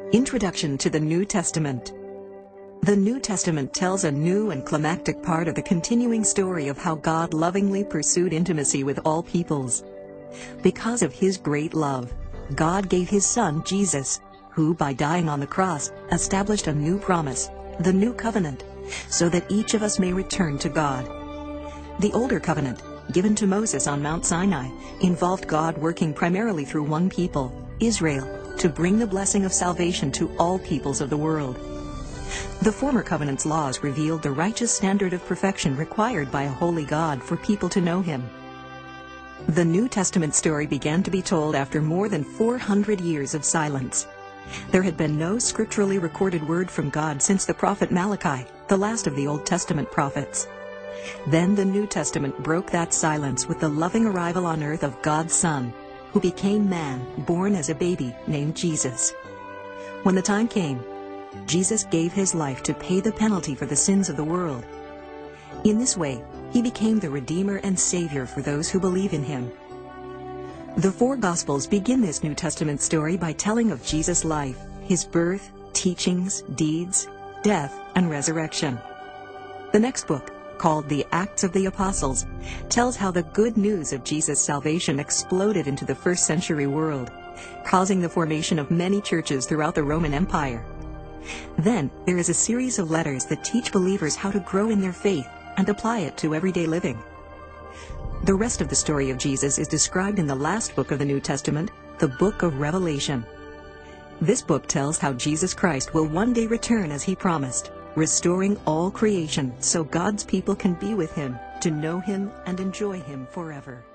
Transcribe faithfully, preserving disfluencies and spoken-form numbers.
Introduction to the New Testament. The New Testament tells a new and climactic part of the continuing story of how God lovingly pursued intimacy with all peoples. Because of His great love, God gave His Son, Jesus, who, by dying on the cross, established a new promise, the New Covenant, so that each of us may return to God. The older covenant, given to Moses on Mount Sinai, involved God working primarily through one people, Israel, to bring the blessing of salvation to all peoples of the world. The former covenant's laws revealed the righteous standard of perfection required by a holy God for people to know Him. The New Testament story began to be told after more than four hundred years of silence. There had been no scripturally recorded word from God since the prophet Malachi, the last of the Old Testament prophets. Then the New Testament broke that silence with the loving arrival on earth of God's Son, who became man, born as a baby named Jesus. When the time came, Jesus gave His life to pay the penalty for the sins of the world. In this way, He became the Redeemer and Savior for those who believe in Him. The four Gospels begin this New Testament story by telling of Jesus' life, His birth, teachings, deeds, death, and resurrection. The next book, called the Acts of the Apostles, tells how the good news of Jesus' salvation exploded into the first century world, causing the formation of many churches throughout the Roman Empire. Then there is a series of letters that teach believers how to grow in their faith and apply it to everyday living. The rest of the story of Jesus is described in the last book of the New Testament, the book of Revelation. This book tells how Jesus Christ will one day return as He promised, restoring all creation so God's people can be with Him, to know Him and enjoy Him forever.